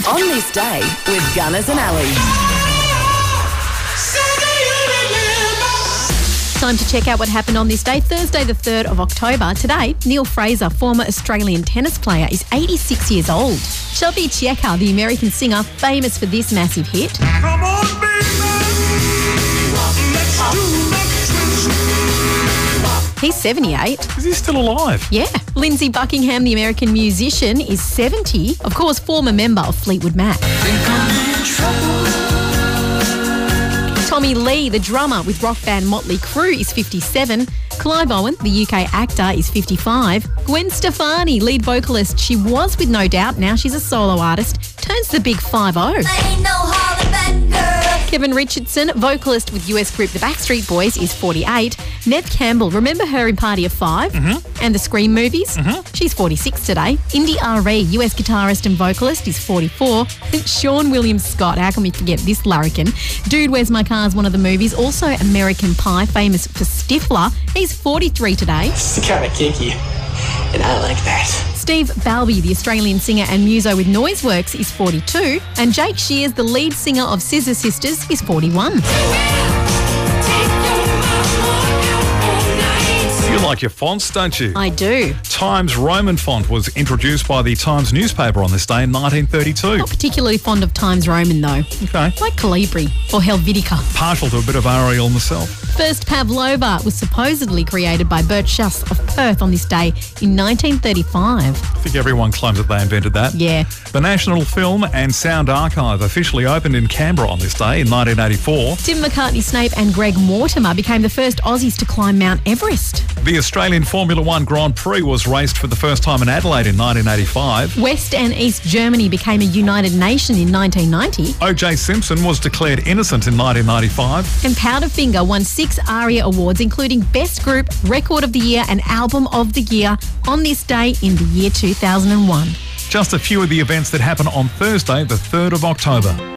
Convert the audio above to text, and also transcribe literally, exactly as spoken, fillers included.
On This Day with Gunners and Ali. Time to check out what happened on this day, Thursday the third of October. Today, Neil Fraser, former Australian tennis player, is eighty-six years old. Chubby Checker, the American singer, famous for this massive hit. Come on, baby. Let's do the He's seventy-eight. Is he still alive? Yeah. Lindsey Buckingham, the American musician, is seventy. Of course, former member of Fleetwood Mac. Tommy Lee, the drummer with rock band Motley Crue, is fifty-seven. Clive Owen, the U K actor, is fifty-five. Gwen Stefani, lead vocalist, she was with No Doubt, now she's a solo artist, turns the big five oh. Ain't no hollering back, girl. Kevin Richardson, vocalist with U S group The Backstreet Boys, is forty-eight. Neve Campbell, remember her in Party of Five? Mm-hmm. And the Scream movies? Mm-hmm. She's forty-six today. Indy R E, U S guitarist and vocalist, is forty-four. Sean William Scott, how can we forget this larrikin? Dude, Where's My Car is one of the movies. Also American Pie, famous for Stifler. He's forty-three today. It's kind of kinky, and I like that. Steve Balby, the Australian singer and muso with Noiseworks, is forty-two. And Jake Shears, the lead singer of Scissor Sisters, is forty-one. You like your fonts, don't you? I do. Times Roman font was introduced by the Times newspaper on this day in nineteen thirty-two. Not particularly fond of Times Roman, though. Okay. Like Calibri or Helvetica. Partial to a bit of Ariel myself. First pavlova was supposedly created by Bert Schuss of Perth on this day in nineteen thirty-five. I think everyone claims that they invented that. Yeah. The National Film and Sound Archive officially opened in Canberra on this day in nineteen eighty-four. Tim McCartney Snape and Greg Mortimer became the first Aussies to climb Mount Everest. The Australian Formula One Grand Prix was raced for the first time in Adelaide in nineteen eighty-five. West and East Germany became a united nation in nineteen ninety. O J Simpson was declared innocent in nineteen ninety-five. And Powderfinger won six ARIA awards, including Best Group, Record of the Year and Album of the Year on this day in the year two thousand one. Just a few of the events that happened on Thursday, the third of October.